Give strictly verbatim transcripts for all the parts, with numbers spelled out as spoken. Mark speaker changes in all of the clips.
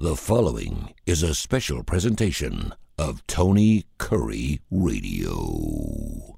Speaker 1: The following is a special presentation of Tony Curry Radio.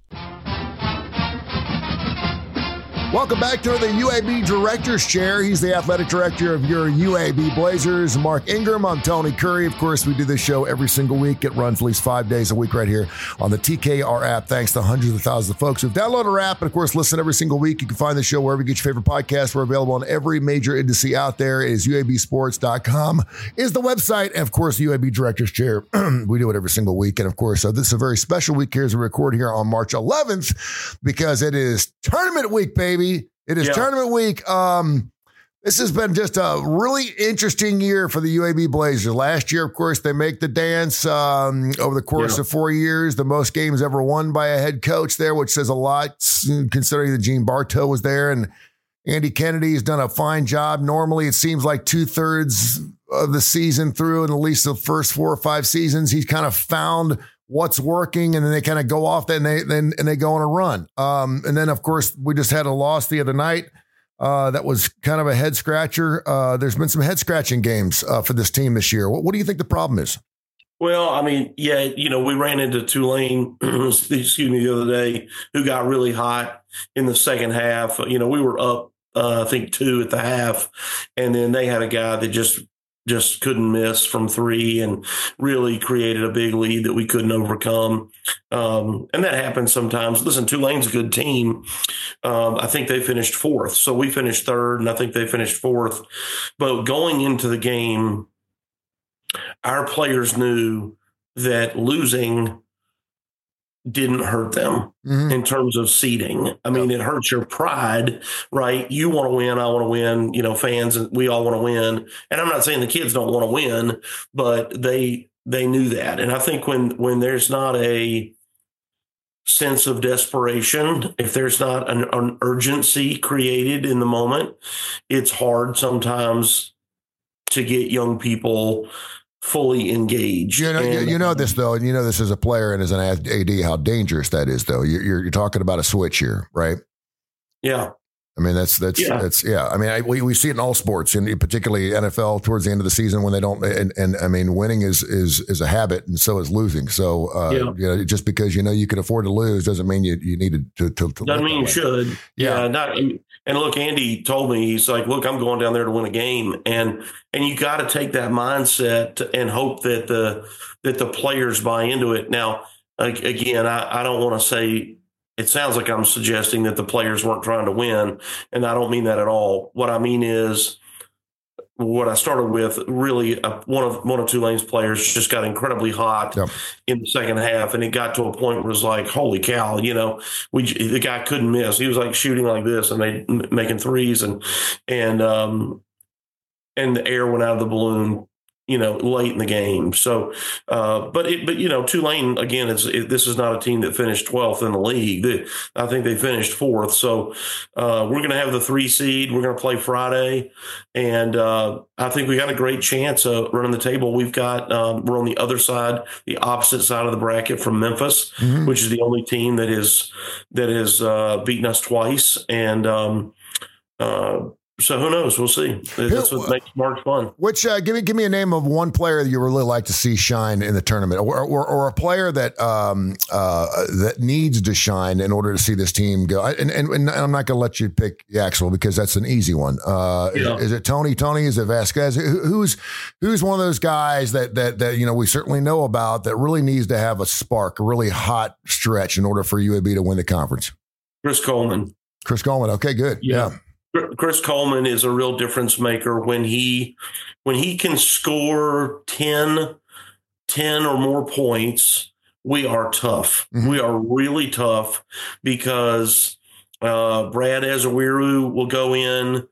Speaker 2: Welcome back to the U A B Director's Chair. He's the athletic director of your U A B Blazers, Mark Ingram. I'm Tony Curry. Of course, we do this show every single week. It runs at least five days a week right here on the T K R app. Thanks to hundreds of thousands of folks who've downloaded our app. And, of course, listen every single week. You can find the show wherever you get your favorite podcasts. We're available on every major industry out there. It is U A B sports dot com is the website. And, of course, U A B Director's Chair. We do it every single week. And, of course, uh, this is a very special week here as we record here on March eleventh because it is tournament week, baby. It is yeah. tournament week. Um, this has been just a really interesting year for the U A B Blazers. Last year, of course, they make the dance um, over the course yeah. of four years. The most games ever won by a head coach there, which says a lot considering that Gene Bartow was there. And Andy Kennedy has done a fine job. Normally, it seems like two-thirds of the season through, and at least the first four or five seasons, he's kind of found what's working, and then they kind of go off that and they then and they go on a run. Um, and then, of course, we just had a loss the other night. Uh, that was kind of a head scratcher. Uh, there's been some head scratching games uh, for this team this year. What, what do you think the problem is?
Speaker 3: Well, I mean, yeah, you know, we ran into Tulane, excuse me, the other day, who got really hot in the second half. You know, we were up, uh, I think, two at the half, and then they had a guy that just just couldn't miss from three and really created a big lead that we couldn't overcome. Um, and that happens sometimes. Listen, Tulane's a good team. Um, I think they finished fourth. So we finished third, and I think they finished fourth. But going into the game, our players knew that losing didn't hurt them mm-hmm. in terms of seeding. I mean, it hurts your pride, right? You want to win. I want to win, you know, fans, and we all want to win. And I'm not saying the kids don't want to win, but they, they knew that. And I think when, when there's not a sense of desperation, if there's not an, an urgency created in the moment, it's hard sometimes to get young people fully engaged.
Speaker 2: You know, and, you know this though, and you know this as a player and as an A D, how dangerous that is. Though you're you're, you're talking about a switch here, right?
Speaker 3: Yeah.
Speaker 2: I mean, that's that's yeah. that's yeah. I mean, I, we we see it in all sports, and particularly N F L towards the end of the season when they don't. And, and I mean, winning is is is a habit, and so is losing. So, uh, yeah. you know, just because you know you can afford to lose doesn't mean you you need to to. to
Speaker 3: doesn't mean you should. Yeah. yeah not, and look, Andy told me, he's like, look, I'm going down there to win a game, and and you got to take that mindset and hope that the that the players buy into it. Now, again, I, I don't want to say. It sounds like I'm suggesting that the players weren't trying to win, and I don't mean that at all. What I mean is what I started with, really uh, one of one of Tulane's players just got incredibly hot yep. in the second half, and it got to a point where it was like, holy cow, you know, we the guy couldn't miss. He was like shooting like this and they making threes, and and um, and the air went out of the balloon, you know, late in the game. So, uh, but, it, but you know, Tulane, again, it's, it, this is not a team that finished twelfth in the league. They, I think they finished fourth. So uh, we're going to have the three seed. We're going to play Friday. And uh, I think we got a great chance of running the table. We've got, um, we're on the other side, the opposite side of the bracket from Memphis, mm-hmm. which is the only team that is, that has uh, beaten us twice. And, um, uh, So who knows? We'll see. That's what makes March fun.
Speaker 2: Which uh, give me give me a name of one player that you really like to see shine in the tournament, or or, or a player that um, uh, that needs to shine in order to see this team go. And and, and I'm not going to let you pick Yaxwell because that's an easy one. Uh, yeah. is, is it Tony? Tony? Is it Vasquez? Who's who's one of those guys that that that you know we certainly know about that really needs to have a spark, a really hot stretch in order for U A B to win the conference?
Speaker 3: Chris Coleman.
Speaker 2: Chris Coleman. Okay, good. Yeah. yeah.
Speaker 3: Chris Coleman is a real difference maker when he when he can score ten, ten or more points. We are tough. Mm-hmm. We are really tough because uh, Brad Azawiru will go in,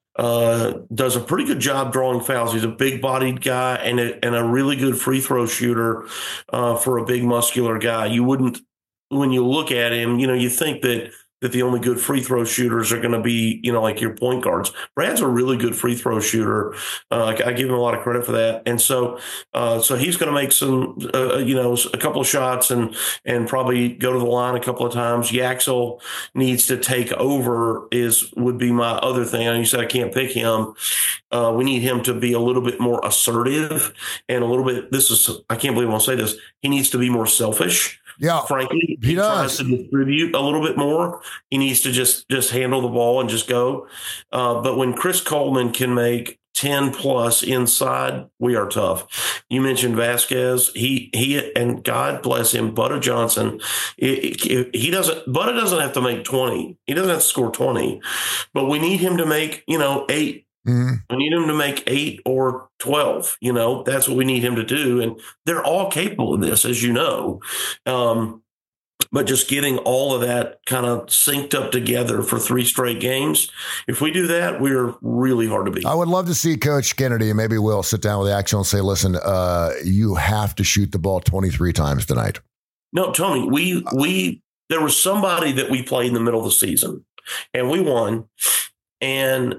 Speaker 3: uh, does a pretty good job drawing fouls. He's a big bodied guy and a, and a really good free throw shooter uh, for a big muscular guy. You wouldn't, when you look at him, you know, you think that that the only good free throw shooters are going to be, you know, like your point guards. Brad's a really good free throw shooter. Uh, I give him a lot of credit for that. And so, uh, so he's going to make some, uh, you know, a couple of shots and, and probably go to the line a couple of times. Yaxel needs to take over is, would be my other thing. And you said I can't pick him. Uh, we need him to be a little bit more assertive and a little bit, this is, I can't believe I'll say this. He needs to be more selfish.
Speaker 2: Yeah,
Speaker 3: frankly,
Speaker 2: he,
Speaker 3: he
Speaker 2: does.
Speaker 3: tries to distribute a little bit more. He needs to just just handle the ball and just go. Uh, but when Chris Coleman can make ten plus inside, we are tough. You mentioned Vasquez. He he and God bless him, Butta Johnson. It, it, he doesn't. Butta doesn't have to make twenty. He doesn't have to score twenty, but we need him to make you know eight. Mm-hmm. We need him to make eight or twelve. You know, that's what we need him to do. And they're all capable of this, as you know. Um, but just getting all of that kind of synced up together for three straight games, if we do that, we're really hard to beat.
Speaker 2: I would love to see Coach Kennedy, and maybe we'll sit down with Axel and say, listen, uh, you have to shoot the ball twenty-three times tonight.
Speaker 3: No, Tony, we, we, there was somebody that we played in the middle of the season, and we won. And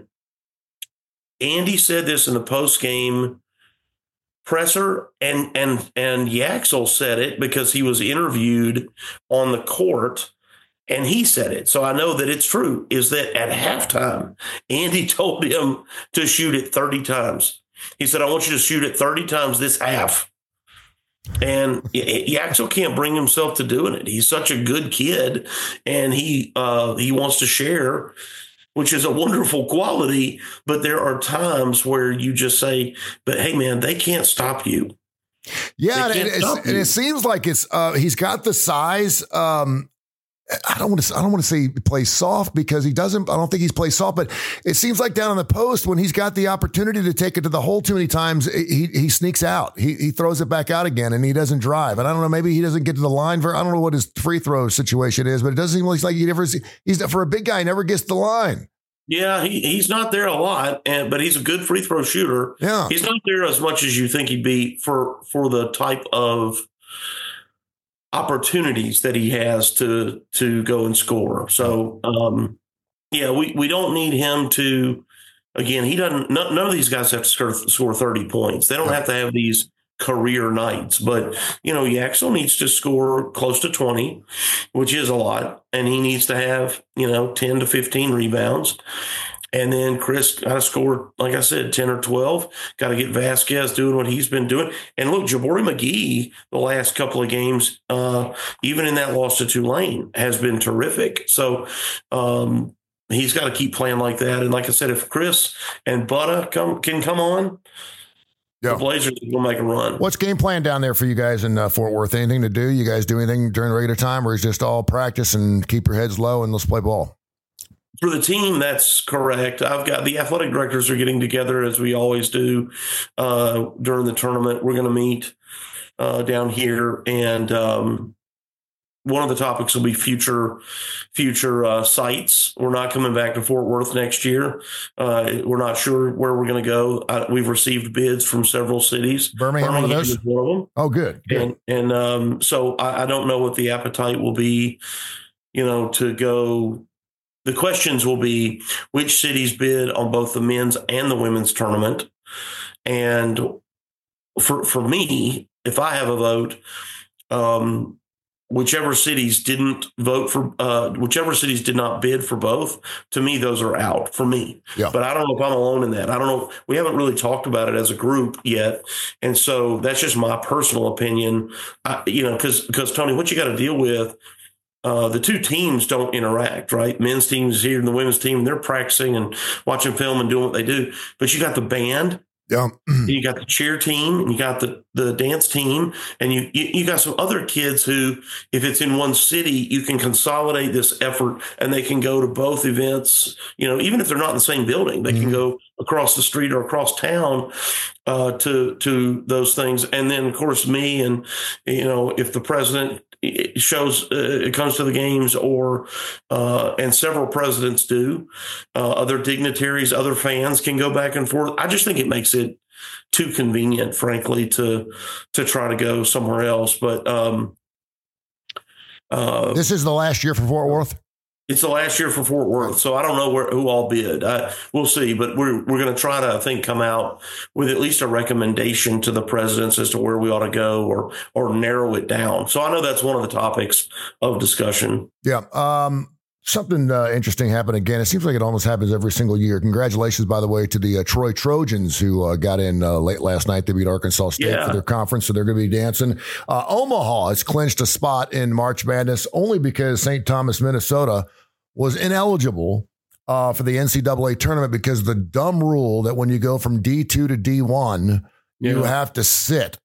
Speaker 3: Andy said this in the post-game presser, and and and Yaxel said it because he was interviewed on the court, and he said it. So I know that it's true, is that at halftime, Andy told him to shoot it thirty times. He said, I want you to shoot it thirty times this half. And Yaxel can't bring himself to doing it. He's such a good kid, and he uh, he wants to share, which is a wonderful quality, but there are times where you just say, but hey, man, they can't stop you.
Speaker 2: Yeah, and,
Speaker 3: stop
Speaker 2: and
Speaker 3: you.
Speaker 2: it seems like it's uh, he's got the size. Um, I don't want to I don't want to say he plays soft because he doesn't. I don't think he's played soft, but it seems like down on the post when he's got the opportunity to take it to the hole too many times, he he sneaks out. He he throws it back out again, and he doesn't drive. And I don't know, maybe he doesn't get to the line for. I don't know what his free throw situation is, but it doesn't seem like he never. He's for a big guy, he never gets to the line.
Speaker 3: Yeah, he, he's not there a lot, and but he's a good free throw shooter.
Speaker 2: Yeah,
Speaker 3: he's not there as much as you think he'd be for for the type of opportunities that he has to to go and score. So, um, yeah, we, we don't need him to. Again, he doesn't. None, none of these guys have to score, score thirty points. They don't have to have these career nights. But you know, Yaxel needs to score close to twenty, which is a lot, and he needs to have you know ten to fifteen rebounds. And then Chris got to score, like I said, ten or twelve. Got to get Vasquez doing what he's been doing. And look, Jabari McGee, the last couple of games, uh, even in that loss to Tulane, has been terrific. So um, he's got to keep playing like that. And like I said, if Chris and Butta come, can come on, yeah. the Blazers will make a run.
Speaker 2: What's game plan down there for you guys in uh, Fort Worth? Anything to do? You guys do anything during regular time, or is it just all practice and keep your heads low and let's play ball?
Speaker 3: For the team, that's correct. I've got the athletic directors are getting together as we always do uh, during the tournament. We're going to meet uh, down here, and um, one of the topics will be future future uh, sites. We're not coming back to Fort Worth next year. Uh, we're not sure where we're going to go. Uh, we've received bids from several cities.
Speaker 2: Birmingham,
Speaker 3: Birmingham
Speaker 2: one of those?
Speaker 3: is one of them.
Speaker 2: Oh, good. good.
Speaker 3: And, and um, so I, I don't know what the appetite will be, you know, to go. The questions will be which cities bid on both the men's and the women's tournament. And for for me, if I have a vote, um, whichever cities didn't vote for, uh, whichever cities did not bid for both, to me, those are out for me.
Speaker 2: Yeah.
Speaker 3: But I don't know if I'm alone in that. I don't know. We haven't really talked about it as a group yet. And so that's just my personal opinion, I, you know, because because Tony, what you got to deal with, Uh, the two teams don't interact, right? Men's team is here and the women's team, they're practicing and watching film and doing what they do. But you got the band,
Speaker 2: yeah.
Speaker 3: you got the cheer team, and you got the, the dance team, and you, you you got some other kids who, if it's in one city, you can consolidate this effort and they can go to both events, you know, even if they're not in the same building, they mm-hmm. can go across the street or across town uh, to to those things. And then, of course, me and, you know, if the president it shows uh, it comes to the games or uh, and several presidents do, uh, other dignitaries, other fans can go back and forth. I just think it makes it too convenient, frankly, to to try to go somewhere else. But um, uh,
Speaker 2: this is the last year for Fort Worth.
Speaker 3: It's the last year for Fort Worth, so I don't know where, who all bid. I, we'll see, but we're we're going to try to, I think, come out with at least a recommendation to the presidents as to where we ought to go, or or narrow it down. So I know that's one of the topics of discussion.
Speaker 2: Yeah. Um, something uh, interesting happened again. It seems like it almost happens every single year. Congratulations, by the way, to the uh, Troy Trojans who uh, got in uh, late last night. They beat Arkansas State yeah. for their conference, so they're going to be dancing. Uh, Omaha has clinched a spot in March Madness only because Saint Thomas, Minnesota was ineligible uh, for the N C double A tournament because of the dumb rule that when you go from D two to D one, yeah. you have to sit.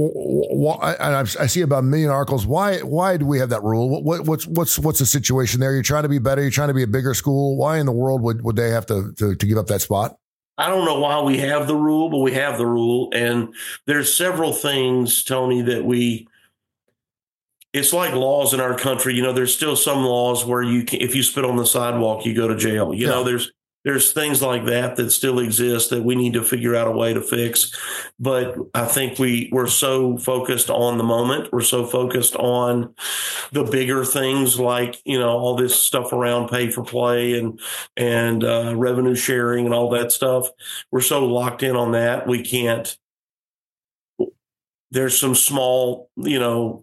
Speaker 2: I, I see about a million articles. Why? Why do we have that rule? What, what's what's what's the situation there? You're trying to be better. You're trying to be a bigger school. Why in the world would, would they have to, to to give up that spot?
Speaker 3: I don't know why we have the rule, but we have the rule, and there's several things, Tony, that we. It's like laws in our country. You know, there's still some laws where you can, if you spit on the sidewalk, you go to jail. You yeah. know, there's there's things like that that still exist that we need to figure out a way to fix. But I think we we're so focused on the moment. We're so focused on the bigger things like, you know, all this stuff around pay for play and and uh, revenue sharing and all that stuff. We're so locked in on that. We can't. There's some small, you know,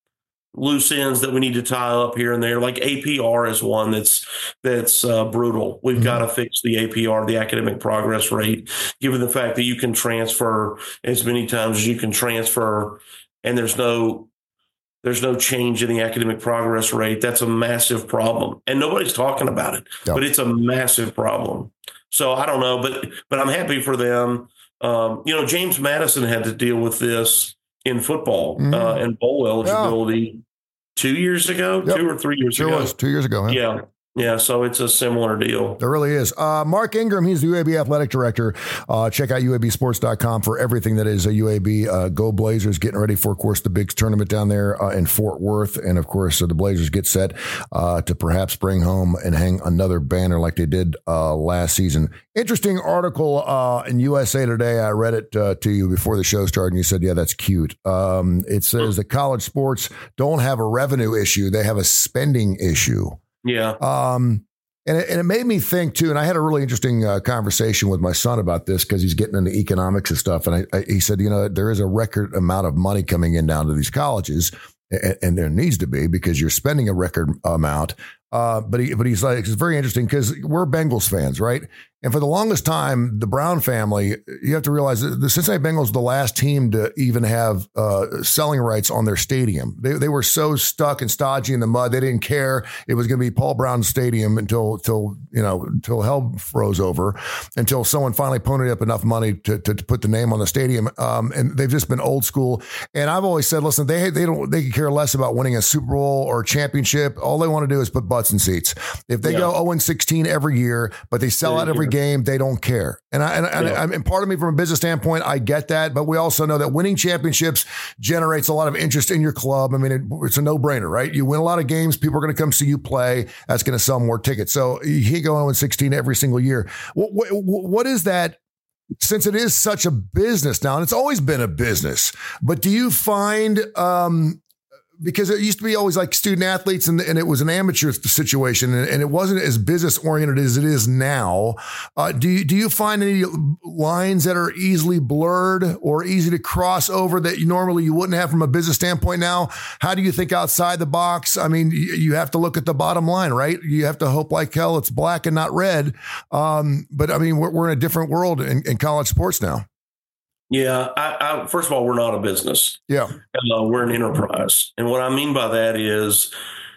Speaker 3: loose ends that we need to tie up here and there. Like A P R is one that's that's uh, brutal. We've mm-hmm. got to fix the A P R, the academic progress rate, given the fact that you can transfer as many times as you can transfer, and there's no there's no change in the academic progress rate. That's a massive problem, and nobody's talking about it. Yep. But it's a massive problem. So I don't know, but but I'm happy for them. Um, you know, James Madison had to deal with this in football mm-hmm. uh, and bowl eligibility yeah. two years ago, yep. two or three years
Speaker 2: sure
Speaker 3: ago.
Speaker 2: Was two years ago. Huh?
Speaker 3: Yeah. Yeah, so it's a similar deal.
Speaker 2: There really is. Uh, Mark Ingram, he's the U A B athletic director. Uh, check out U A B sports dot com for everything that is a U A B. Uh, go Blazers, getting ready for, of course, the big tournament down there uh, in Fort Worth. And, of course, uh, the Blazers get set uh, to perhaps bring home and hang another banner like they did uh, last season. Interesting article uh, in U S A Today. I read it uh, to you before the show started, and you said, yeah, that's cute. Um, it says that college sports don't have a revenue issue. They have a spending issue.
Speaker 3: Yeah.
Speaker 2: Um, and it, and it made me think, too, and I had a really interesting uh, conversation with my son about this because he's getting into economics and stuff. And I, I, he said, you know, there is a record amount of money coming in down to these colleges, and, and there needs to be because you're spending a record amount. Uh, but he, but he's like, it's very interesting because we're Bengals fans, right? And for the longest time, the Brown family, you have to realize that the Cincinnati Bengals were the last team to even have uh, selling rights on their stadium. They they were so stuck and stodgy in the mud, they didn't care. It was going to be Paul Brown Stadium until until you know until hell froze over, until someone finally ponied up enough money to to, to put the name on the stadium. Um, and they've just been old school. And I've always said, listen, they they don't they could care less about winning a Super Bowl or a championship. All they want to do is put butts in seats. If they yeah. go oh and sixteen every year, but they sell out every game, they don't care. And I, and, yeah. and, and part of me from a business standpoint, I get that, but we also know that winning championships generates a lot of interest in your club. I mean, it, it's a no brainer, right? You win a lot of games. People are going to come see you play. That's going to sell more tickets. So you can't go oh and sixteen every single year. What, what, what is that? Since it is such a business now, and it's always been a business, but do you find, um, because it used to be always like student athletes and, and it was an amateur situation and, and it wasn't as business oriented as it is now. Uh, do you, do you find any lines that are easily blurred or easy to cross over that you normally you wouldn't have from a business standpoint now? How do you think outside the box? I mean, you, you have to look at the bottom line, right? You have to hope like hell it's black and not red. Um, but I mean, we're, we're in a different world in, in college sports now.
Speaker 3: Yeah. I, I, first of all, we're not a business.
Speaker 2: Yeah.
Speaker 3: Uh, we're an enterprise. And what I mean by that is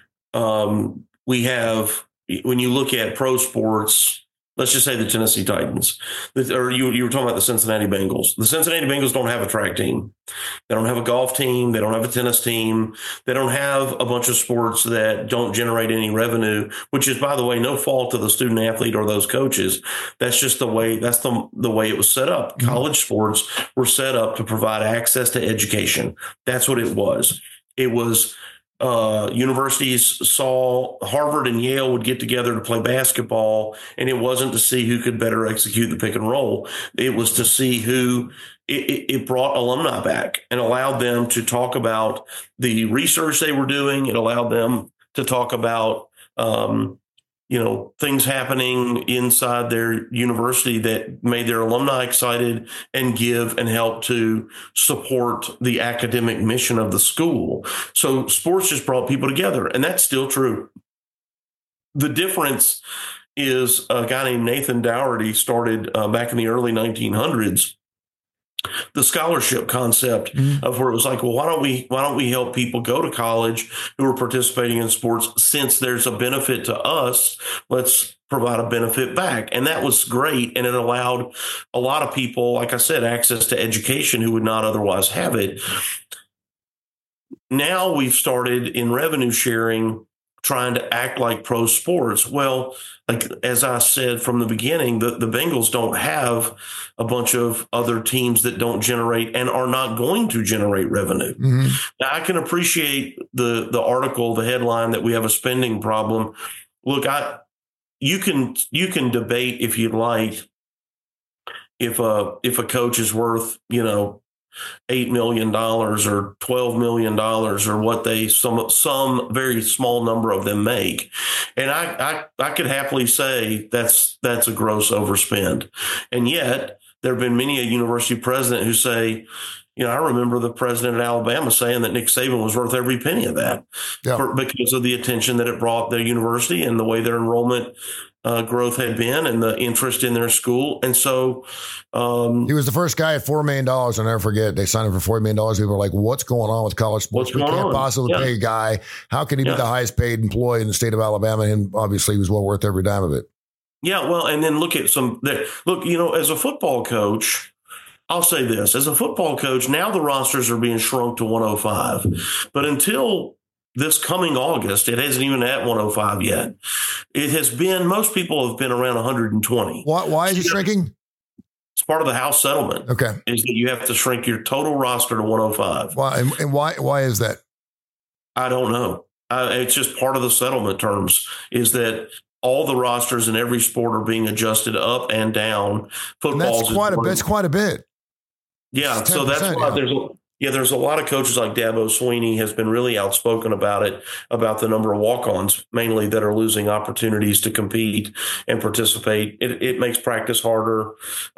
Speaker 3: um, we have, when you look at pro sports, let's just say the Tennessee Titans, or you, you were talking about the Cincinnati Bengals. The Cincinnati Bengals don't have a track team. They don't have a golf team. They don't have a tennis team. They don't have a bunch of sports that don't generate any revenue, which is, by the way, no fault of the student athlete or those coaches. That's just the way, that's the, the way it was set up. Mm-hmm. College sports were set up to provide access to education. That's what it was. It was Uh, universities saw Harvard and Yale would get together to play basketball, and it wasn't to see who could better execute the pick and roll. It was to see who it, it brought alumni back and allowed them to talk about the research they were doing. It allowed them to talk about um, you know, things happening inside their university that made their alumni excited and give and help to support the academic mission of the school. So sports just brought people together, and that's still true. The difference is a guy named Nathan Dougherty started uh, back in the early nineteen hundreds. The scholarship concept mm-hmm. of where it was like, well, why don't we why don't we help people go to college who are participating in sports? Since there's a benefit to us, let's provide a benefit back. And that was great. And it allowed a lot of people, like I said, access to education who would not otherwise have it. Now we've started in revenue sharing, trying to act like pro sports. Well, like as I said from the beginning, the, the Bengals don't have a bunch of other teams that don't generate and are not going to generate revenue. Mm-hmm. Now, I can appreciate the the article, the headline that we have a spending problem. Look, I you can you can debate if you'd like if a if a coach is worth, you know, eight million dollars or twelve million dollars or what they some some very small number of them make. And I, I I could happily say that's that's a gross overspend. And yet there have been many a university president who say, you know, I remember the president of Alabama saying that Nick Saban was worth every penny of that yeah. for, because of the attention that it brought their university and the way their enrollment Uh, growth had been and the interest in their school. And so um,
Speaker 2: he was the first guy at four million dollars. I'll never forget. They signed him for four million dollars. People were like, what's going on with college sports? We can't on? possibly yeah. pay a guy. How can he yeah. be the highest paid employee in the state of Alabama? And obviously he was well worth every dime of it.
Speaker 3: Yeah. Well, and then look at some look, you know, as a football coach, I'll say this as a football coach, now the rosters are being shrunk to one oh five, but until this coming August, it isn't even at one oh five yet. It has been, most people have been around one hundred twenty.
Speaker 2: Why, why is it shrinking?
Speaker 3: It's part of the House settlement.
Speaker 2: Okay.
Speaker 3: Is that you have to shrink your total roster to one oh five.
Speaker 2: Why? And, and why, why is that?
Speaker 3: I don't know. Uh, it's just part of the settlement terms is that all the rosters in every sport are being adjusted up and down. Football
Speaker 2: that's quite a, that's quite a bit.
Speaker 3: Yeah. So that's why yeah. there's a, Yeah, there's a lot of coaches like Dabo Sweeney has been really outspoken about it, about the number of walk-ons mainly that are losing opportunities to compete and participate. It, it makes practice harder.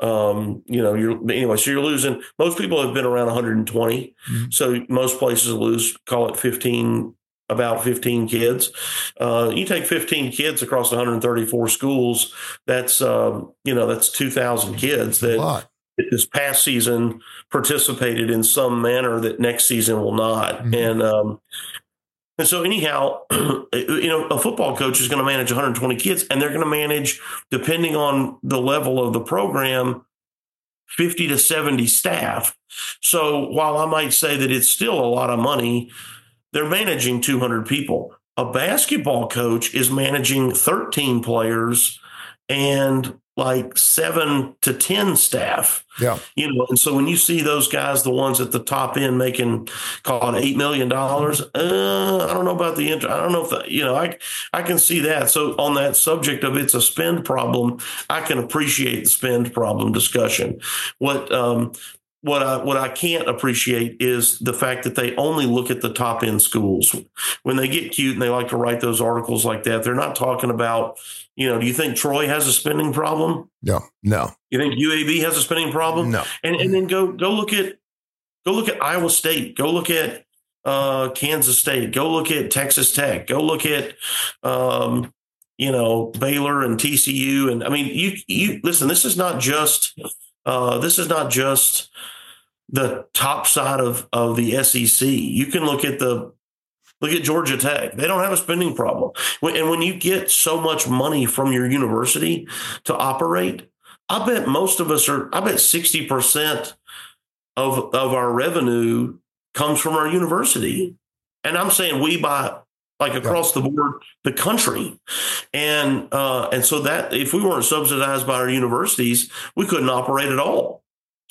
Speaker 3: Um, you know, you're anyway, so you're losing. Most people have been around one hundred twenty. Mm-hmm. So most places lose, call it fifteen, about fifteen kids. Uh, you take fifteen kids across one hundred thirty-four schools. That's, um, you know, that's two thousand kids that this past season participated in some manner that next season will not. Mm-hmm. And, um, and so anyhow, you know, a football coach is going to manage one hundred twenty kids, and they're going to manage, depending on the level of the program, fifty to seventy staff. So while I might say that it's still a lot of money, they're managing two hundred people. A basketball coach is managing thirteen players and like seven to ten staff.
Speaker 2: Yeah.
Speaker 3: You know, and so when you see those guys, the ones at the top end making, call it eight million dollars, uh, I don't know about the, I don't know if, the, you know, I, I can see that. So on that subject of it's a spend problem, I can appreciate the spend problem discussion. What, um, What I what I can't appreciate is the fact that they only look at the top end schools. When they get cute and they like to write those articles like that, they're not talking about, you know, do you think Troy has a spending problem?
Speaker 2: No, no.
Speaker 3: You think U A B has a spending problem?
Speaker 2: No.
Speaker 3: And and then go go look at go look at Iowa State. Go look at uh, Kansas State. Go look at Texas Tech. Go look at um, you know, Baylor and T C U. And I mean, you you listen. This is not just. Uh, this is not just the top side of, of the S E C. You can look at the look at Georgia Tech. They don't have a spending problem. And when you get so much money from your university to operate, I bet most of us are, I bet sixty percent of, of our revenue comes from our university. And I'm saying we by like across yeah. the board, the country. And uh, and so that if we weren't subsidized by our universities, we couldn't operate at all.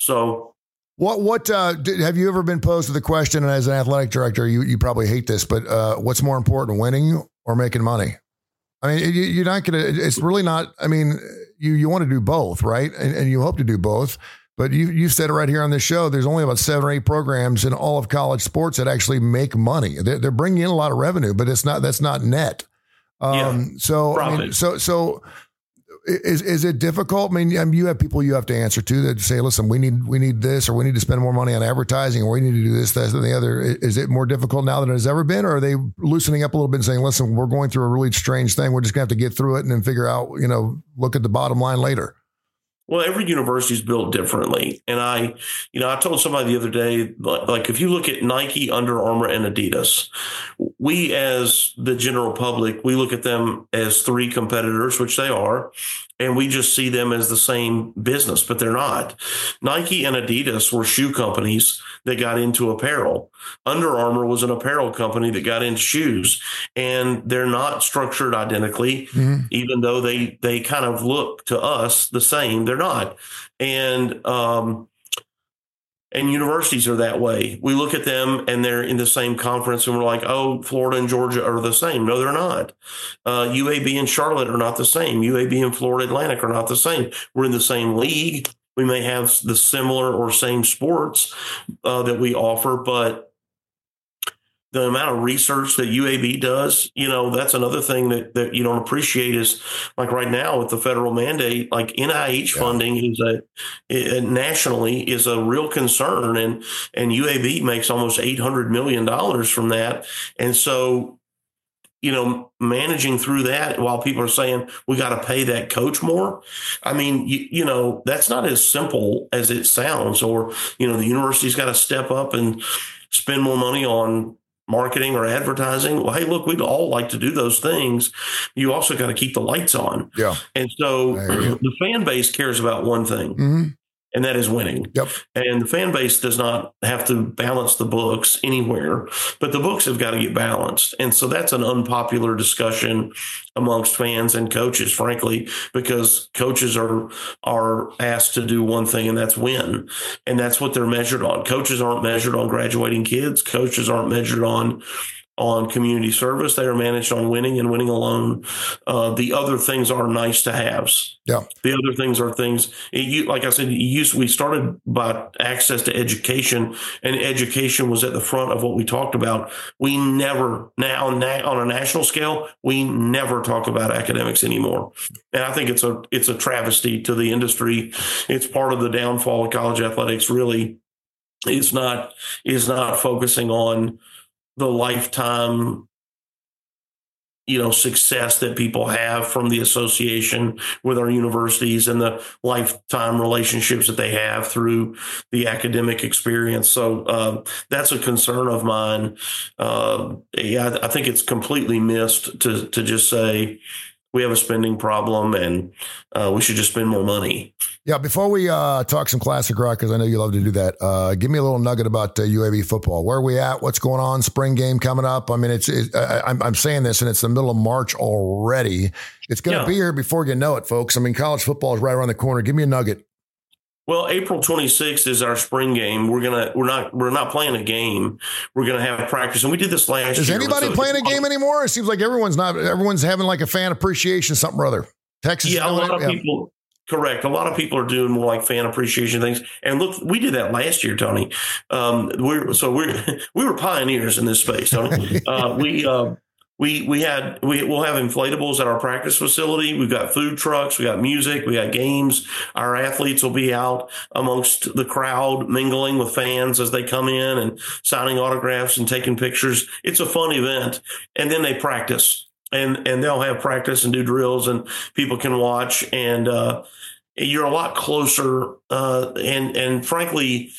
Speaker 3: So
Speaker 2: what what uh, did, have you ever been posed with the question, and as an athletic director, you, you probably hate this, but uh, what's more important, winning or making money? I mean, you, you're not going to, it's really not, I mean, you, you want to do both, right? And, and you hope to do both. But you, you've said it right here on this show, there's only about seven or eight programs in all of college sports that actually make money. They're, they're bringing in a lot of revenue, but it's not, that's not net. Um,
Speaker 3: yeah.
Speaker 2: So,
Speaker 3: Profit.
Speaker 2: I mean, so, so is, is it difficult? I mean, I mean, you have people you have to answer to that say, listen, we need, we need this, or we need to spend more money on advertising, or we need to do this, that, and the other. Is it more difficult now than it has ever been? Or are they loosening up a little bit and saying, listen, we're going through a really strange thing. We're just gonna have to get through it and then figure out, you know, look at the bottom line later.
Speaker 3: Well, every university is built differently. And I, you know, I told somebody the other day, like, if you look at Nike, Under Armour, and Adidas, we as the general public, we look at them as three competitors, which they are, and we just see them as the same business, but they're not. Nike and Adidas were shoe companies that got into apparel. Under Armour was an apparel company that got into shoes, and they're not structured identically, mm-hmm. even though they they kind of look to us the same. They're not. And um, and universities are that way. We look at them and they're in the same conference and we're like, oh, Florida and Georgia are the same. No, they're not. Uh, U A B and Charlotte are not the same. U A B and Florida Atlantic are not the same. We're in the same league. We may have the similar or same sports uh, that we offer, but the amount of research that U A B does, you know, that's another thing that, that you don't appreciate is like right now with the federal mandate, like N I H yeah. funding is a it, nationally is a real concern. And, and U A B makes almost eight hundred million dollars from that. And so, you know, managing through that while people are saying we got to pay that coach more. I mean, you, you know, that's not as simple as it sounds, or, you know, the university's got to step up and spend more money on marketing or advertising. Well, hey, look, we'd all like to do those things. You also got to keep the lights on.
Speaker 2: Yeah.
Speaker 3: And so the fan base cares about one thing, mm-hmm. and that is winning.
Speaker 2: Yep.
Speaker 3: And the fan base does not have to balance the books anywhere, but the books have got to get balanced. And so that's an unpopular discussion amongst fans and coaches, frankly, because coaches are are asked to do one thing, and that's win. And that's what they're measured on. Coaches aren't measured on graduating kids. Coaches aren't measured on on community service. They are managed on winning and winning alone. Uh, the other things are nice to haves.
Speaker 2: Yeah.
Speaker 3: The other things are things, you, like I said, you used, we started by access to education, and education was at the front of what we talked about. We never, now, now on a national scale, we never talk about academics anymore. And I think it's a, it's a travesty to the industry. It's part of the downfall of college athletics, really. Is not, is not focusing on the lifetime, you know, success that people have from the association with our universities and the lifetime relationships that they have through the academic experience. So uh, that's a concern of mine. Uh, yeah, I think it's completely missed to to just say we have a spending problem and uh, we should just spend more money.
Speaker 2: Yeah. Before we uh, talk some classic rock, because I know you love to do that, uh, give me a little nugget about uh, U A B football. Where are we at? What's going on? Spring game coming up. I mean, it's, it, I, I'm, I'm saying this, and it's the middle of March already. It's going to yeah. be here before you know it, folks. I mean, college football is right around the corner. Give me a nugget.
Speaker 3: Well, April twenty-sixth is our spring game. We're gonna we're not we're not playing a game. We're gonna have practice, and we did this last
Speaker 2: is
Speaker 3: year.
Speaker 2: Is anybody
Speaker 3: so,
Speaker 2: playing a game anymore? It seems like everyone's not. Everyone's having like a fan appreciation, something or other. Texas,
Speaker 3: yeah, a lot of yeah. people. Correct. A lot of people are doing more like fan appreciation things. And look, we did that last year, Tony. Um, we're so we're we were pioneers in this space, Tony. uh, we. Uh, We we had we we'll have inflatables at our practice facility. We've got food trucks. We got music. We got games. Our athletes will be out amongst the crowd, mingling with fans as they come in and signing autographs and taking pictures. It's a fun event. And then they practice, and and they'll have practice and do drills, and people can watch. And uh, you're a lot closer. Uh, and and frankly,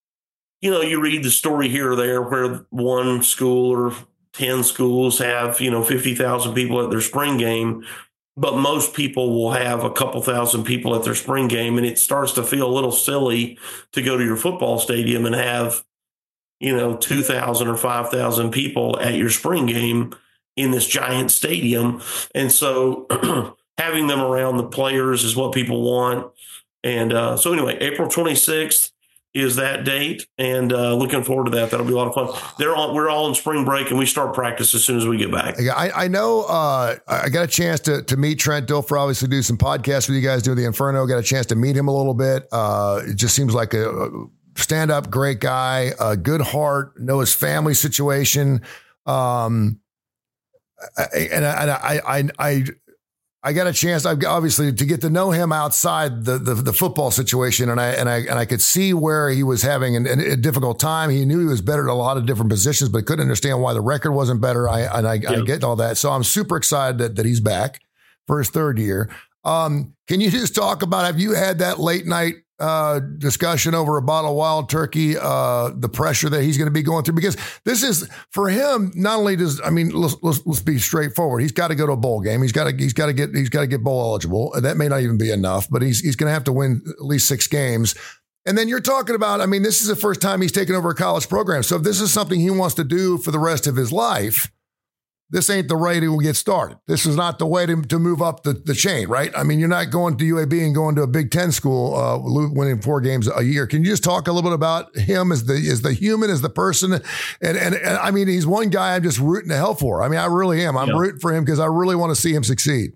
Speaker 3: you know, you read the story here or there where one school or ten schools have, you know, fifty thousand people at their spring game, but most people will have a couple thousand people at their spring game. And it starts to feel a little silly to go to your football stadium and have, you know, two thousand or five thousand people at your spring game in this giant stadium. And so having them around the players is what people want. And uh, so anyway, April twenty-sixth is that date, and uh, looking forward to that. That'll be a lot of fun. They're on. We're all in spring break, and we start practice as soon as we get back.
Speaker 2: Yeah, I, I know. Uh, I got a chance to to meet Trent Dilfer. Obviously, do some podcasts with you guys. Do the Inferno. Got a chance to meet him a little bit. Uh, it just seems like a, a stand up, great guy, a good heart. Know his family situation. Um, and I, and I, I, I, I got a chance, I've obviously, to get to know him outside the, the the football situation, and I and I and I could see where he was having an, a difficult time. He knew he was better at a lot of different positions, but couldn't understand why the record wasn't better. I and I, yeah. I get all that, so I'm super excited that, that he's back for his third year. Um, can you just talk about, have you had that late night uh, discussion over a bottle of Wild Turkey, uh, the pressure that he's going to be going through? Because this is, for him, not only does, I mean, let's, let's, let's be straightforward. He's got to go to a bowl game. He's got to, he's got to get, he's got to get bowl eligible. That may not even be enough, but he's, he's going to have to win at least six games. And then you're talking about, I mean, this is the first time he's taken over a college program. So if this is something he wants to do for the rest of his life, this ain't the way to get started. This is not the way to, to move up the, the chain, right? I mean, you're not going to U A B and going to a Big Ten school, uh, winning four games a year. Can you just talk a little bit about him as the as the human, as the person? And, and, and I mean, he's one guy I'm just rooting to hell for. I mean, I really am. I'm yeah. rooting for him because I really want to see him succeed.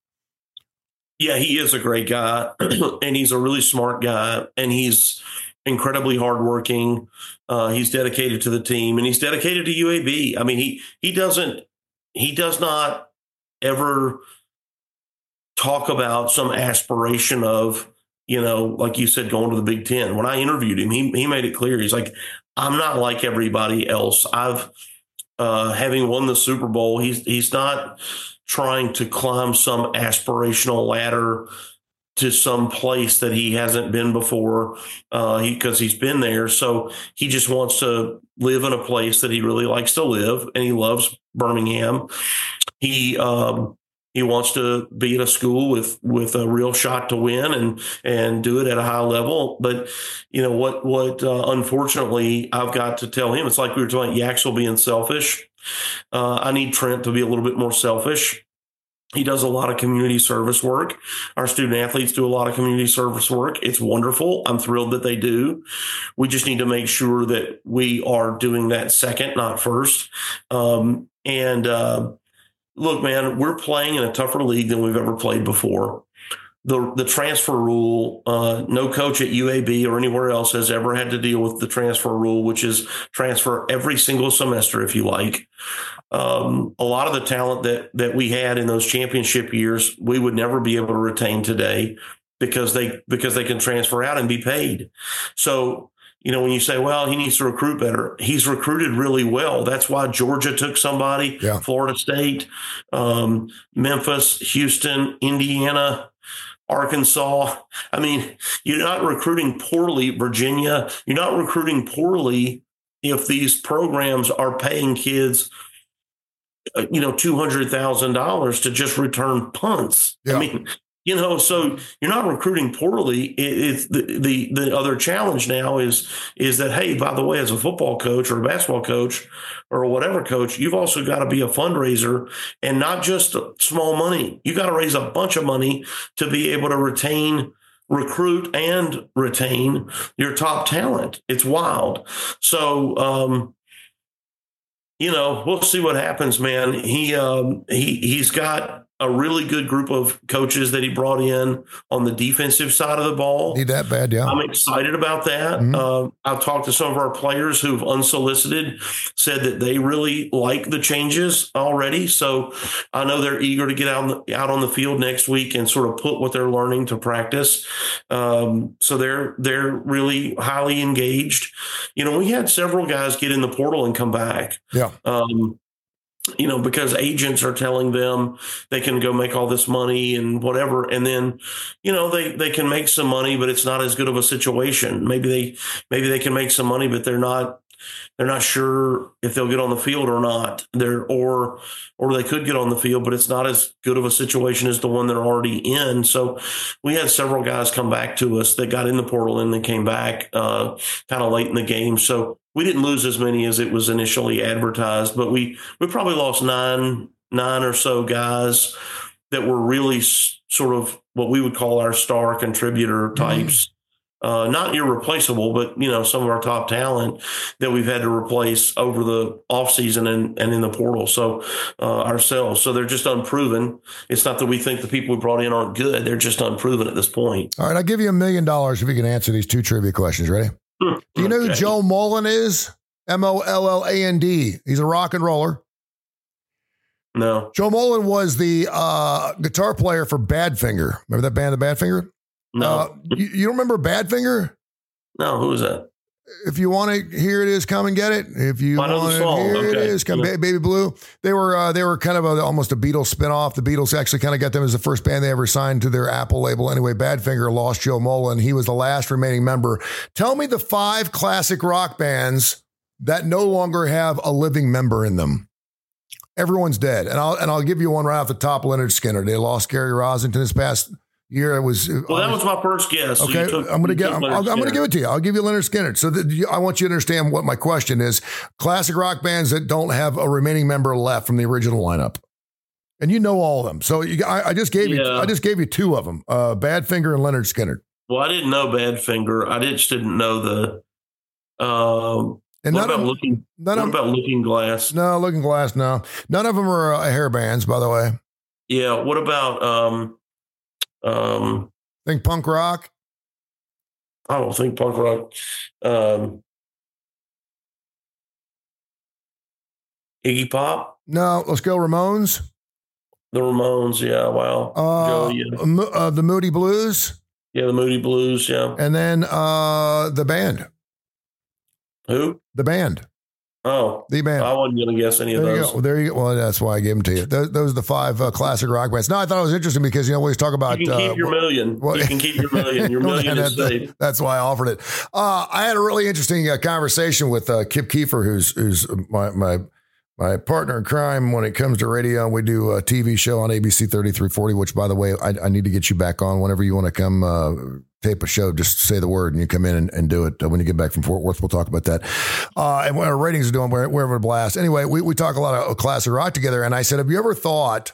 Speaker 3: Yeah, he is a great guy, and he's a really smart guy, and he's incredibly hardworking. Uh, he's dedicated to the team, and he's dedicated to U A B. I mean, he he doesn't. He does not ever talk about some aspiration of, you know, like you said, going to the Big Ten. When I interviewed him, he he made it clear. He's like, I'm not like everybody else. I've, uh, having won the Super Bowl, he's he's not trying to climb some aspirational ladder to some place that he hasn't been before, uh, he, because he's been there. So he just wants to live in a place that he really likes to live, and he loves Birmingham. He um, he wants to be at a school with with a real shot to win and and do it at a high level. But you know what? What uh, unfortunately I've got to tell him, it's like we were talking about Yaxel being selfish. Uh, I need Trent to be a little bit more selfish. He does a lot of community service work. Our student athletes do a lot of community service work. It's wonderful. I'm thrilled that they do. We just need to make sure that we are doing that second, not first. Um, and uh, look, man, we're playing in a tougher league than we've ever played before. The the transfer rule, uh, no coach at U A B or anywhere else has ever had to deal with the transfer rule, which is transfer every single semester, if you like. Um, a lot of the talent that that we had in those championship years, we would never be able to retain today because they because they can transfer out and be paid. So, you know, when you say, well, he needs to recruit better, he's recruited really well. That's why Georgia took somebody, yeah. Florida State, um, Memphis, Houston, Indiana, Arkansas. I mean, you're not recruiting poorly, Virginia. You're not recruiting poorly if these programs are paying kids, you know, two hundred thousand dollars to just return punts. Yeah. I mean, you know, so you're not recruiting poorly. It, it's the, the the other challenge now is is that, hey, by the way, as a football coach or a basketball coach or whatever coach, you've also got to be a fundraiser, and not just small money. You got to raise a bunch of money to be able to retain, recruit, and retain your top talent. It's wild. So, um, you know, we'll see what happens, man. He um, he he's got a really good group of coaches that he brought in on the defensive side of the ball.
Speaker 2: Need that bad, yeah.
Speaker 3: I'm excited about that. Mm-hmm. Uh, I've talked to some of our players who've unsolicited said that they really like the changes already. So I know they're eager to get out on the, out on the field next week and sort of put what they're learning to practice. Um, so they're they're really highly engaged. You know, we had several guys get in the portal and come back.
Speaker 2: Yeah.
Speaker 3: Um, you know, because agents are telling them they can go make all this money and whatever. And then, you know, they, they can make some money, but it's not as good of a situation. Maybe they, maybe they can make some money, but they're not, they're not sure if they'll get on the field or not. They're, or, or they could get on the field, but it's not as good of a situation as the one they're already in. So we had several guys come back to us that got in the portal and then came back uh, kind of late in the game. So we didn't lose as many as it was initially advertised, but we, we probably lost nine, nine or so guys that were really s- sort of what we would call our star contributor types. Mm-hmm. Uh, not irreplaceable, but, you know, some of our top talent that we've had to replace over the offseason and, and in the portal. So uh, ourselves. So they're just unproven. It's not that we think the people we brought in aren't good. They're just unproven at this point.
Speaker 2: All right. I'll give you a million dollars if you can answer these two trivia questions. Ready? Do you know okay. who Joe Mullen is? M O L L A N D. He's a rock and roller.
Speaker 3: No.
Speaker 2: Joe Mullen was the uh, guitar player for Badfinger. Remember that band, the Badfinger?
Speaker 3: No.
Speaker 2: Uh, you, you don't remember Badfinger?
Speaker 3: No, who was that?
Speaker 2: If you want to hear it is, come and get it. If you
Speaker 3: I
Speaker 2: want to hear
Speaker 3: okay.
Speaker 2: it is, come.
Speaker 3: Yeah.
Speaker 2: Baby Blue. They were uh, they were kind of a, almost a Beatles spinoff. The Beatles actually kind of got them as the first band they ever signed to their Apple label. Anyway, Badfinger lost Joe Mullen. He was the last remaining member. Tell me the five classic rock bands that no longer have a living member in them. Everyone's dead, and I'll and I'll give you one right off the top. Leonard Skinner. They lost Gary Rossington this past year. It was
Speaker 3: well. That was my first guess. So
Speaker 2: okay,
Speaker 3: took,
Speaker 2: I'm going to get. I'm, I'm going to give it to you. I'll give you Leonard Skinner. So that you, I want you to understand what my question is: classic rock bands that don't have a remaining member left from the original lineup, and you know all of them. So you, I, I just gave yeah. you. I just gave you two of them: uh, Badfinger and Leonard Skinner.
Speaker 3: Well, I didn't know Badfinger. I just didn't know the. Um,
Speaker 2: and
Speaker 3: what
Speaker 2: none
Speaker 3: about
Speaker 2: of,
Speaker 3: looking?
Speaker 2: None
Speaker 3: what
Speaker 2: of,
Speaker 3: about Looking Glass?
Speaker 2: No, Looking Glass. No, none of them are uh, hair bands, by the way.
Speaker 3: Yeah. What about? Um, um,
Speaker 2: Think punk rock?
Speaker 3: I don't think punk rock. Um, Iggy Pop?
Speaker 2: No, let's go Ramones.
Speaker 3: The Ramones, yeah, wow.
Speaker 2: Uh,
Speaker 3: Joe, yeah.
Speaker 2: Mo- uh, the Moody Blues.
Speaker 3: Yeah, the Moody Blues, yeah.
Speaker 2: And then uh, the band.
Speaker 3: Who?
Speaker 2: The band.
Speaker 3: Oh,
Speaker 2: the band.
Speaker 3: I wasn't going to guess any of
Speaker 2: there
Speaker 3: those.
Speaker 2: You go. There you go. Well, that's why I gave them to you. Those, those are the five uh, classic rock bands. No, I thought it was interesting because, you know, we always talk about.
Speaker 3: You can keep uh, your million. Well, you can keep your million. Your million is safe.
Speaker 2: That's why I offered it. Uh, I had a really interesting uh, conversation with uh, Kip Kiefer, who's who's my my my partner in crime when it comes to radio. We do a T V show on A B C thirty-three forty, which, by the way, I, I need to get you back on whenever you want to come uh, tape a show. Just say the word and you come in and, and do it. Uh, when you get back from Fort Worth, we'll talk about that. Uh, and what our ratings are doing, we're, we're having a blast. Anyway, we, we talk a lot of classic rock together. And I said, have you ever thought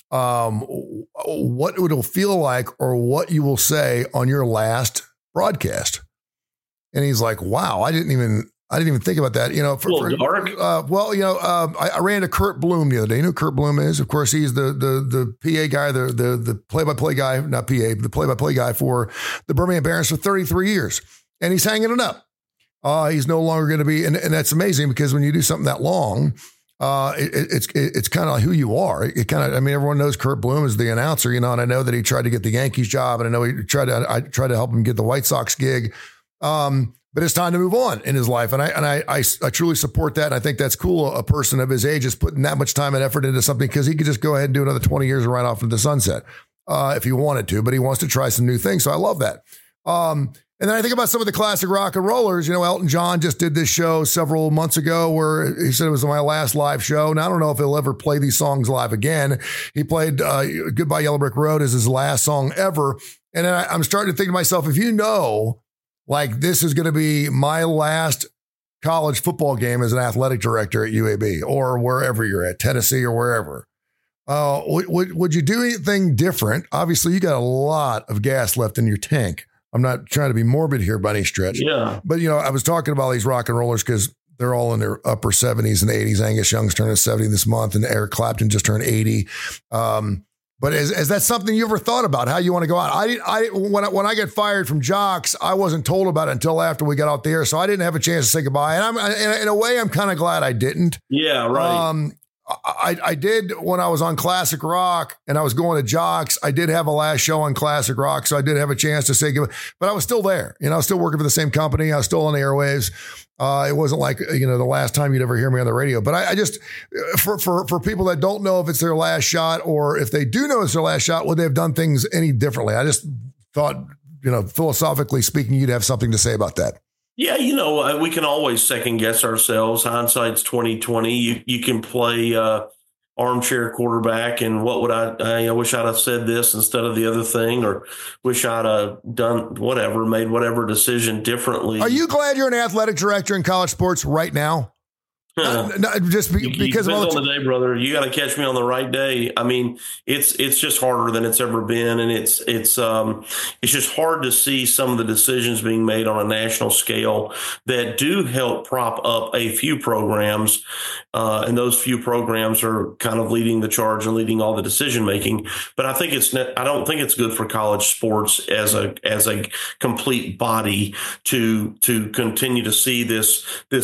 Speaker 2: um, what it will feel like or what you will say on your last broadcast? And he's like, wow, I didn't even... I didn't even think about that. You know, for, for
Speaker 3: dark.
Speaker 2: Uh, well, you know, uh, I, I ran to Kurt Bloom the other day. You know who Kurt Bloom is? Of course, he's the the the P A guy, the the the play by play guy, not P A, but the play by play guy for the Birmingham Barons for thirty-three years, and he's hanging it up. Uh, he's no longer going to be, and, and that's amazing because when you do something that long, uh, it, it's it, it's kind of like who you are. It, it kind of, I mean, everyone knows Kurt Bloom is the announcer, you know, and I know that he tried to get the Yankees job, and I know he tried to I tried to help him get the White Sox gig. Um, But it's time to move on in his life. And I and I, I, I truly support that. And I think that's cool. A person of his age is putting that much time and effort into something because he could just go ahead and do another twenty years and right off into the sunset uh, if he wanted to. But he wants to try some new things. So I love that. Um, and then I think about some of the classic rock and rollers. You know, Elton John just did this show several months ago where he said it was my last live show. Now, I don't know if he'll ever play these songs live again. He played uh, Goodbye Yellow Brick Road as his last song ever. And then I, I'm starting to think to myself, if you know, like this is going to be my last college football game as an athletic director at U A B or wherever you're at, Tennessee or wherever. Uh, would, would, would you do anything different? Obviously, you got a lot of gas left in your tank. I'm not trying to be morbid here by any stretch.
Speaker 3: Yeah.
Speaker 2: But, you know, I was talking about these rock and rollers because they're all in their upper seventies and eighties. Angus Young's turning seventy this month and Eric Clapton just turned eighty. Um, But is, is that something you ever thought about, how you want to go out? I didn't, I, when I, when I get fired from Jocks, I wasn't told about it until after we got out the air. So I didn't have a chance to say goodbye. And I'm, in, in a way, I'm kind of glad I didn't.
Speaker 3: Yeah, right.
Speaker 2: Um, I, I did when I was on Classic Rock and I was going to Jocks. I did have a last show on Classic Rock. So I did have a chance to say goodbye, but I was still there. You know, I was still working for the same company. I was still on the airwaves. Uh, it wasn't like, you know, the last time you'd ever hear me on the radio, but I, I just, for, for, for people that don't know if it's their last shot or if they do know it's their last shot, would they have done things any differently? I just thought, you know, philosophically speaking, you'd have something to say about that.
Speaker 3: Yeah, you know, we can always second guess ourselves. Hindsight's twenty twenty. You you can play uh, armchair quarterback, and what would I? I wish I'd have said this instead of the other thing, or wish I'd have done whatever, made whatever decision differently.
Speaker 2: Are you glad you're an athletic director in college sports right now? Uh, no, just be, because
Speaker 3: it depends on the day, brother. You got to catch me on the right day. I mean, it's it's just harder than it's ever been, and it's it's um it's just hard to see some of the decisions being made on a national scale that do help prop up a few programs, uh, and those few programs are kind of leading the charge and leading all the decision making. But I think it's I don't think it's good for college sports as a as a complete body to to continue to see this this.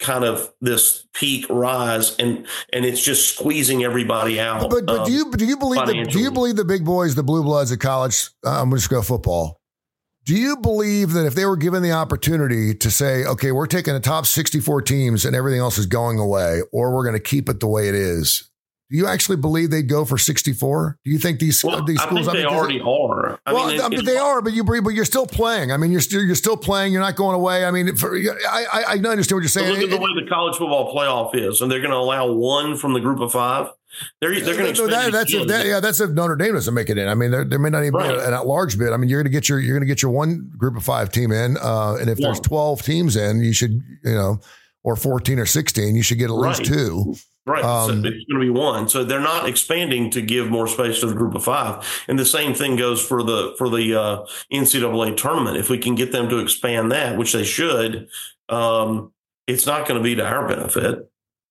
Speaker 3: kind of this peak rise, and and it's just squeezing everybody out.
Speaker 2: But, but
Speaker 3: um,
Speaker 2: do you do you believe the, do you believe the big boys, the blue bloods at college? Uh, I'm going to go football. Do you believe that if they were given the opportunity to say, okay, we're taking the top sixty-four teams and everything else is going away, or we're going to keep it the way it is? Do you actually believe they'd go for sixty-four? Do you think these
Speaker 3: well,
Speaker 2: these schools?
Speaker 3: I think they I mean, already are. I
Speaker 2: well,
Speaker 3: mean,
Speaker 2: I mean, they are, but you but you're still playing. I mean, you're still you're still playing. You're not going away. I mean, for, I, I I understand what you're saying.
Speaker 3: Look at the way the college football playoff is, and they're going to allow one from the group of five. They're they're going to
Speaker 2: that, that's if that, yeah that's if Notre Dame doesn't make it in. I mean, there, there may not even right. be an at-large bid. I mean, you're going to get your you're going to get your one group of five team in, uh, and if yeah. there's twelve teams in, you should you know, or fourteen or sixteen, you should get at right. least two.
Speaker 3: Right. Um, so it's going to be one. So they're not expanding to give more space to the group of five. And the same thing goes for the for the uh, N C double A tournament. If we can get them to expand that, which they should, um, it's not going to be to our benefit.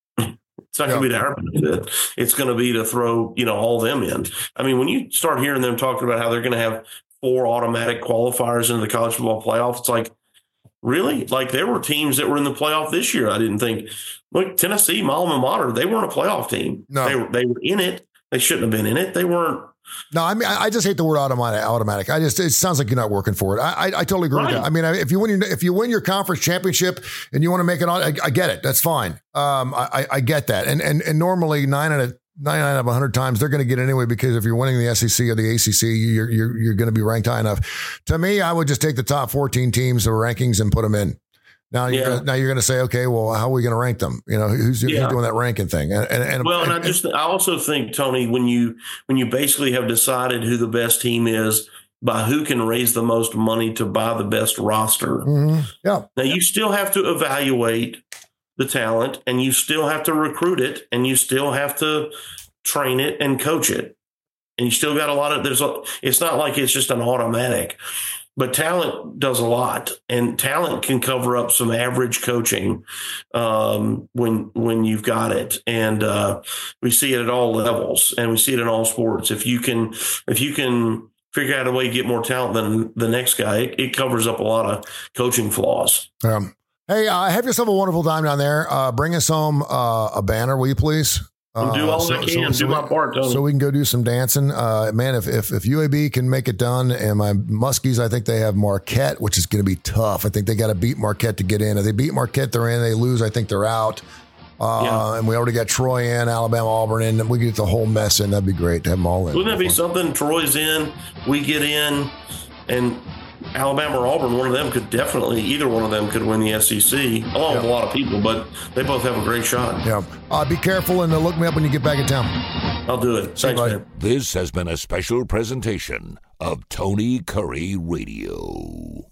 Speaker 3: It's not going to be to our benefit. It's going to be to throw, you know, all them in. I mean, when you start hearing them talking about how they're going to have four automatic qualifiers into the college football playoff, it's like, really? Like there were teams that were in the playoff this year. I didn't think, look, Tennessee, my alma mater, they weren't a playoff team. No. They were, they were in it. They shouldn't have been in it. They weren't.
Speaker 2: No, I mean, I just hate the word automatic. Automatic. I just, it sounds like you're not working for it. I, I, I totally agree right. with that. I mean, if you win, your, if you win your conference championship and you want to make it on, I, I get it. That's fine. Um, I, I get that. And and and normally nine out of nine out of a hundred times they're going to get anyway because if you're winning the S E C or the A C C, you're you're you're going to be ranked high enough. To me, I would just take the top fourteen teams, the rankings, and put them in. Now, yeah. you're gonna, now you're going to say, okay, well, how are we going to rank them? You know, who's, yeah. who's doing that ranking thing? And, and, and
Speaker 3: well, and,
Speaker 2: and
Speaker 3: I just, I also think, Tony, when you when you basically have decided who the best team is by who can raise the most money to buy the best roster,
Speaker 2: mm-hmm. yeah.
Speaker 3: Now you still have to evaluate the talent, and you still have to recruit it, and you still have to train it and coach it, and you still got a lot of. There's a. It's not like it's just an automatic. But talent does a lot, and talent can cover up some average coaching um, when when you've got it. And uh, we see it at all levels, and we see it in all sports. If you can, if you can figure out a way to get more talent than the next guy, it, it covers up a lot of coaching flaws.
Speaker 2: Um, hey, uh, have yourself a wonderful time down there. Uh, bring us home uh, a banner, will you please?
Speaker 3: Uh, do all so, I can, so, so do my part, Tony.
Speaker 2: So we can go do some dancing. Uh, man, if, if if U A B can make it done, and my Muskies, I think they have Marquette, which is going to be tough. I think they got to beat Marquette to get in. If they beat Marquette, they're in. They lose, I think they're out. Uh, yeah. And we already got Troy in, Alabama, Auburn in. We get the whole mess in. That'd be great to have them all in.
Speaker 3: Wouldn't that be something? Troy's in, we get in, and Alabama or Auburn, one of them could definitely, either one of them could win the S E C, along yeah. with a lot of people, but they both have a great shot.
Speaker 2: Yeah. Uh, be careful and uh, look me up when you get back in town.
Speaker 3: I'll do it. Thanks, man.
Speaker 1: This has been a special presentation of Tony Curry Radio.